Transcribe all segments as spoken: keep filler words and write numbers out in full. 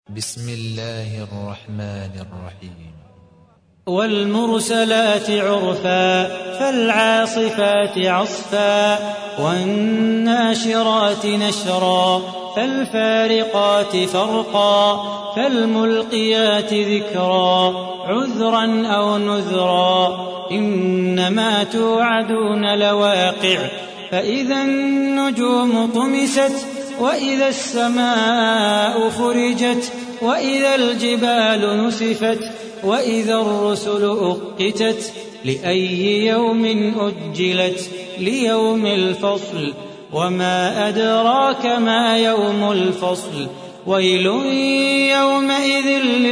بسم الله الرحمن الرحيم. والمرسلات عرفا فالعاصفات عصفا والناشرات نشرا فالفارقات فرقا فالملقيات ذكرا عذرا أو نذرا إنما توعدون لواقع فإذا النجوم طمست وإذا السماء فرجت وإذا الجبال نسفت وإذا الرسل أقتت لأي يوم أجلت ليوم الفصل وما أدراك ما يوم الفصل ويل يومئذ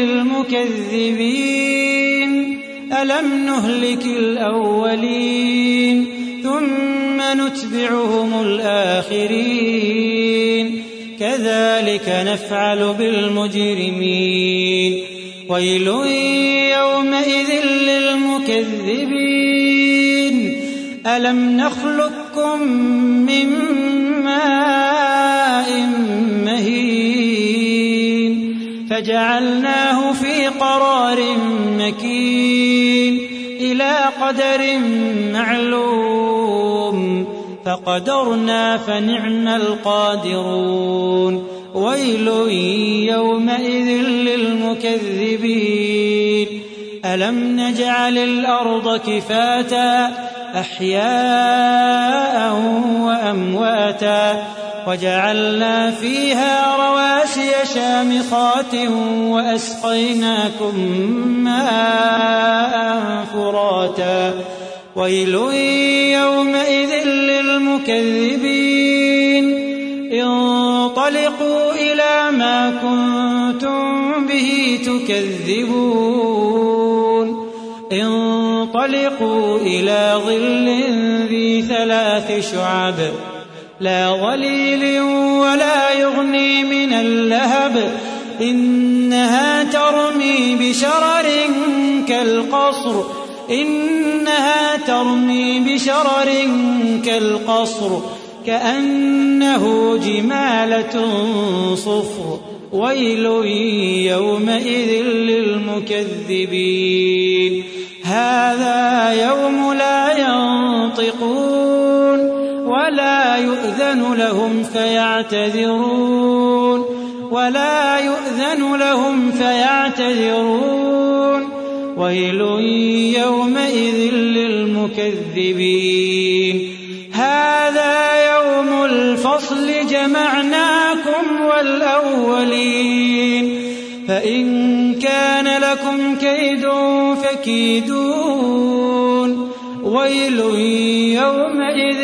للمكذبين ألم نهلك الأولين ثم نتبعهم الآخرين كذلك نفعل بالمجرمين ويل يومئذ للمكذبين ألم نخلقكم من ماء مهين فجعلناه في قرار مكين إلى قدر معلوم فقدرنا فنعم القادرون ويل يومئذ للمكذبين ألم نجعل الأرض كفاتا أحياء وأمواتا وجعلنا فيها رواسي شامخات وأسقيناكم ماء فراتا ويل يومئذ للمكذبين انطلقوا إلى ما كنتم به تكذبون انطلقوا إلى ظل ذي ثلاث شعب لا ظليل ولا يغني من اللهب إنها ترمي بشرر كالقصر إنها ترمي بشرر كالقصر كأنه جمالة صفر ويل يومئذ للمكذبين هذا يوم لا ينطقون ولا يؤذن لهم فيعتذرون ولا يؤذن لهم فيعتذرون ويل يومئذ للمكذبين هذا يوم الفصل جمعناكم والأولين فإن كان لكم كيد فكيدون ويل يومئذ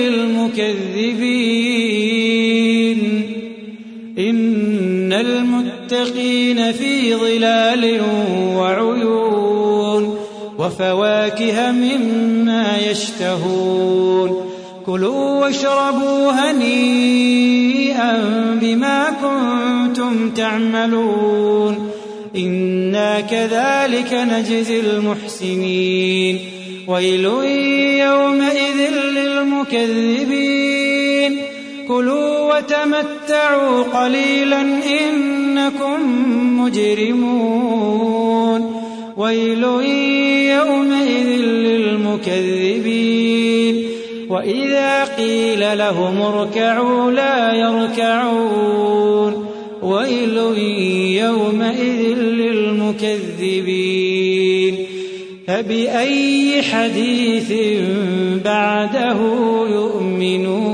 للمكذبين إن المتقين في ظلال وعيون وفواكه مما يشتهون كلوا واشربوا هنيئا بما كنتم تعملون إنا كذلك نجزي المحسنين ويل يومئذ للمكذبين كلوا وتمتعوا قليلا إنكم مجرمون ويل يومئذ للمكذبين وإذا قيل لهم اركعوا لا يركعون ويل يومئذ للمكذبين فبأي حديث بعده يؤمنون